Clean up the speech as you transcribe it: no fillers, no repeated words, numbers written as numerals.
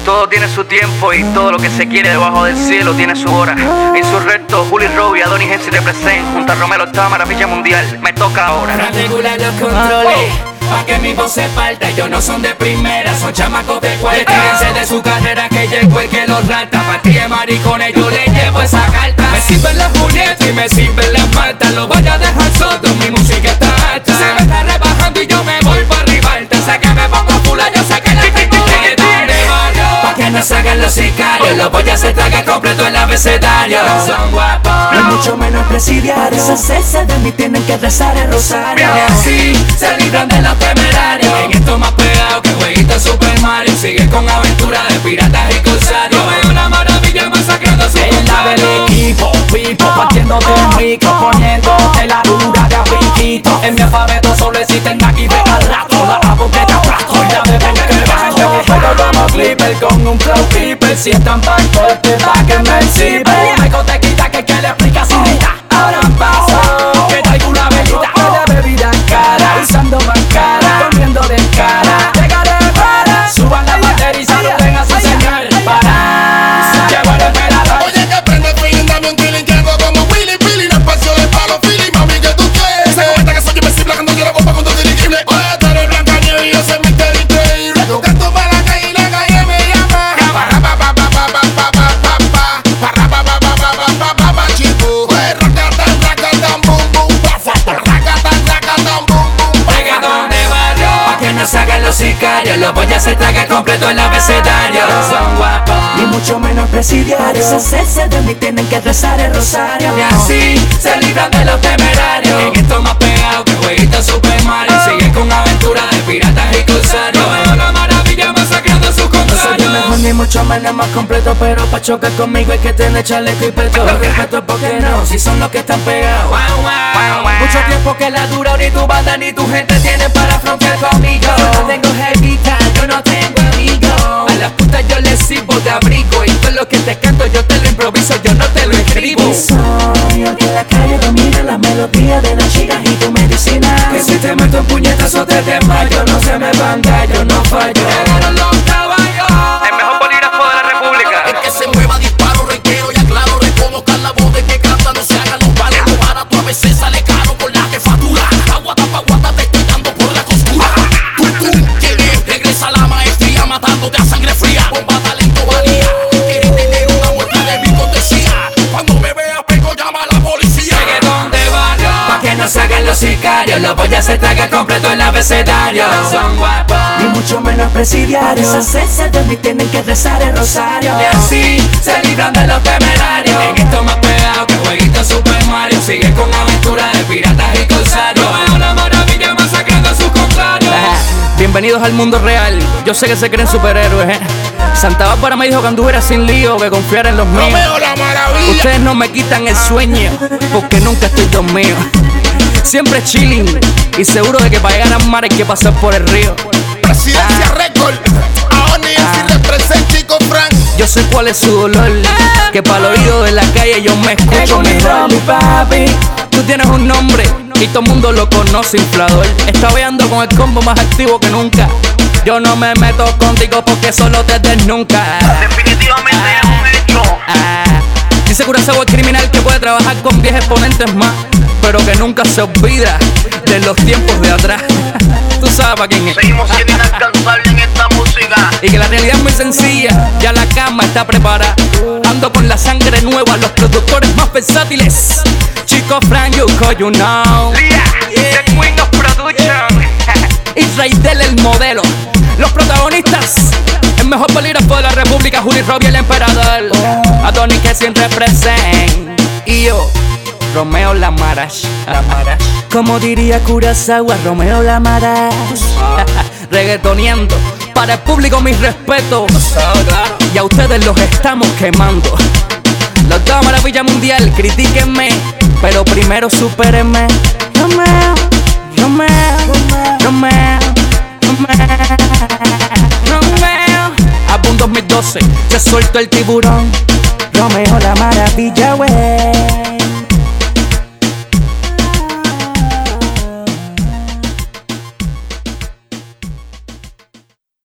Todo tiene su tiempo y todo lo que se quiere debajo del cielo tiene su hora. Insurrecto, Juli Robbie, Adonis Hensi te present. Junto a Romeo está maravilla mundial. Me toca ahora. Regula los controles, pa' que mi voz se falta. Ellos no son de primera, son chamacos de cuarta. Fíjense de su carrera que llegó el que los rata. Pa' ti de maricones yo le llevo esa carta. Me sirven las Julieta y me sirven las Marta. Lo voy a dejar solo, mi música está alta. Se me está rebajando y yo me voy pa' arriba. Sé que me pongo fula, yo sé que la tengo de barrio. Pa' que no salgan los sicarios, los voy a hacer traga completo el abecedario. Son guapos, no mucho menos presidiarios. Hacerse de mí tienen que rezar el rosario. y así se libran de los temerarios. En esto más pegado que jueguito Super Mario. Sigue con aventuras de piratas y corsarios. Yo veo una maravilla masacrando a su contrario. El equipo, pipo, partiendo del rico, poniéndote la dura de abriquito. En mi alfabeto solo existen aquí de al rato. La boca de aplasto y la bebé que bajo. Pero como Clipper con un flow keeper. Si están tan fuerte pa' que me sirve. Me cotequita que le explica su vida. Ahora paso, que traigo una bebida. De bebida cara, usando más cara, comiendo de cara. Llegaré para, suban la batería y saluden a su señor. Para, llevo el emperador. Oye, que prende el feeling, dame un killing que hago como Willy Billy. No espacio de palo, Philly, mami, que tú quieres. Se comenta que soy invencible, cuando yo la bomba con todo dirigible. Oye, tú eres Blanca Nieve y yo soy Mister Increíble. Tu canto para la calle y la calle me llama. Para pa pa pa pa pa pa pa pa pa. Para pa pa pa pa pa pa pa pa chico. Racatan, racatan, bum bum pa fa. Racatan, racatan, bum bum pa. Reggaetón de barrio, pa' que no salgan los sicarios. Los voy a hacer traga completo el abecedario. Son guapos, ni mucho menos presidiarios. Hacerse de mí tienen que rezar el rosario. y así se libran de los temerarios. En esto más pegado que jueguito Super Mario. Sigue con aventuras de piratas y corsarios. Yo veo la maravilla masacrando a sus No soy el contrarios. mejor ni mucho menos más completo, pero pa' chocar conmigo hay que tener chaleco y peto. Respeto porque no, si son los que están pegados. Mucho tiempo que la dura, ni tu banda ni tu gente tienen para frontear conmigo. Yo no tengo jevita, yo no tengo amigos. A las putas yo les sirvo de abrigo. Y todo lo que te canto yo te lo improviso, yo no te lo escribo. Soy el que en la calle domina la melodía de las chicas y tu medicina. Que si te meto en puñetazo te desmayo. No se me van gallo, no fallo. Llegaron los caballos. El mejor bolígrafo de la República. El que se mueva, disparo, requiero y aclaro. Reconozcan la voz de que canta, no se hagan los palos. Para tu a veces sale caro con la jefatura. Aguata pa' guata, te estoy dando por la costura. Tú, ¿quién es? Regresa la maestría matándote a sangre fría. Bomba, talento, valía. Quieres tener una muerte de mi cortesía. Cuando me vea pego, llama a la policía. Reggaetón de barrio, pa' que no salgan los sicarios. Los voy a hacer traga completo el abecedario. Son guapos, Ni mucho menos presidiarios. Hacerse de mí tienen que rezar el rosario. y así se libran de los temerarios. En esto más pegado que jueguito Super Mario. Sigue con aventuras de piratas y corsarios. Yo veo la maravilla masacrando a sus contrarios. Bienvenidos al mundo real. Yo sé que se creen superhéroes, Santa Bárbara me dijo que anduviera sin lío, que confiara en los míos. Romeo la maravilla. Ustedes no me quitan el sueño, porque nunca estoy dormido. Siempre chilling y seguro de que para llegar al mar hay que pasar por el río. Presidencia Record. Aoni así representa Chico Frank. Yo sé cuál es su dolor, que para el oído de la calle yo me escucho mejor. mi papi. Tú tienes un nombre y todo el mundo lo conoce, inflador. Está veando con el combo más activo que nunca. Yo no me meto contigo porque solo te des nunca. Definitivamente es un hecho. Dice Curazao el criminal que puede trabajar con 10 exponentes más, pero que nunca se olvida de los tiempos de atrás. Tú sabes para quién es. Seguimos siendo inalcanzables en esta música. Y que la realidad es muy sencilla, ya la cama está preparada. Ando con la sangre nueva, los productores más versátiles. Chico Frank, you call you know. The Queen of Production. Israel el modelo. Los protagonistas, el mejor bolígrafo de la República, Juli Robbie el emperador. Adonis que siempre present. Y yo, Romeo la Marash. Como diría Curazao, Romeo la Marash. Reggaetoneando. Para el público mis respetos. Y a ustedes los estamos quemando. Los dos maravilla mundial, critíquenme, pero primero supérenme. Romeo, Romeo, Romeo, Romeo. Álbum 2012, se suelto el tiburón. Romeo la maravilla, wey.